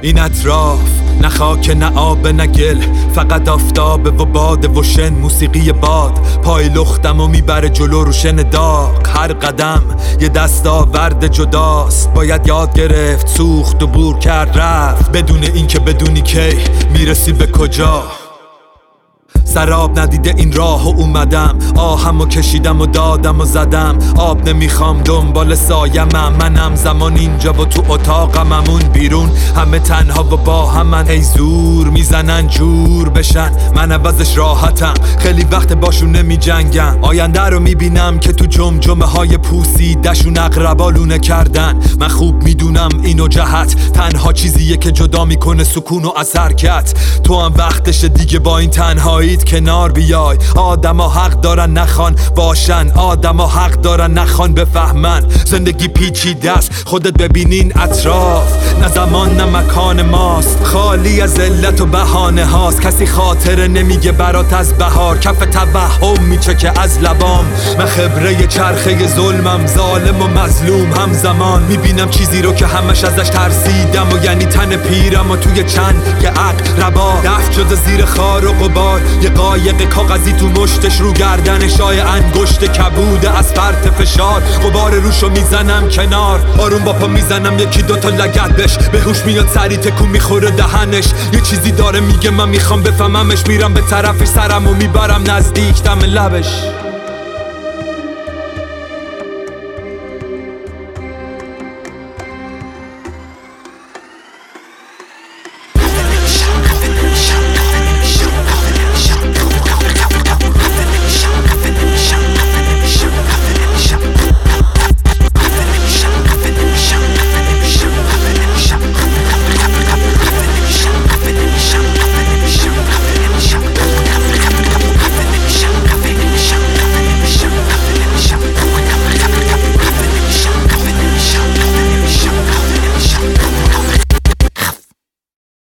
این اطراف نه خاک نه آب نه گل، فقط آفتاب و باد و شن. موسیقی باد پای لختم و میبره جلو رو شن داغ. هر قدم یه دستاورد جداست، باید یاد گرفت سوخت و بور کرد رفت، بدون اینکه بدونی کی میرسی به کجا. سراب ندیده این راه و اومدم، آهمو کشیدم و دادم و زدم. آب نمیخوام دنبال سایمم، منم زمان اینجا و تو اتاقم، همون بیرون همه تنها و با همن. ای زور میزنن جور بشن، من عوضش راحتم، خیلی وقت باشون نمی جنگم. آینده رو میبینم که تو جمجمه های پوسیدشون اقربا لونه کردن. من خوب میدونم اینو جهت تنها چیزیه که جدا میکنه سکون و از حرکت. تو هم وقتش دیگه با این تنهاییت کنار بیای. آدما حق دارن نخوان باشن، آدما حق دارن نخوان بفهمن. زندگی پیچیده است، خودت ببینین اطراف، نه زمان نه مکان ماست، خالی از علت و بهانه هاست. کسی خاطره نمیگه برات از بهار، کف توهم میچکه از لبام. من خبره چرخه ظلمم، ظالم و مظلوم همزمان. میبینم چیزی رو که همش ازش ترسیدم و یعنی تن پیرم و توی چند که اقربا دفن شده زیر خار و غبار. یه قایق کاغذی تو مشتش، رو گردنش شای انگشت کبوده از فرط فشار. غبار روشو میزنم کنار، آروم با پا میزنم یکی دوتا لگد بش. به هوش میاد سری تکون میخوره دهنش، یه چیزی داره میگه من میخوام بفهممش. میرم به طرفش، سرمو میبرم نزدیک دم لبش.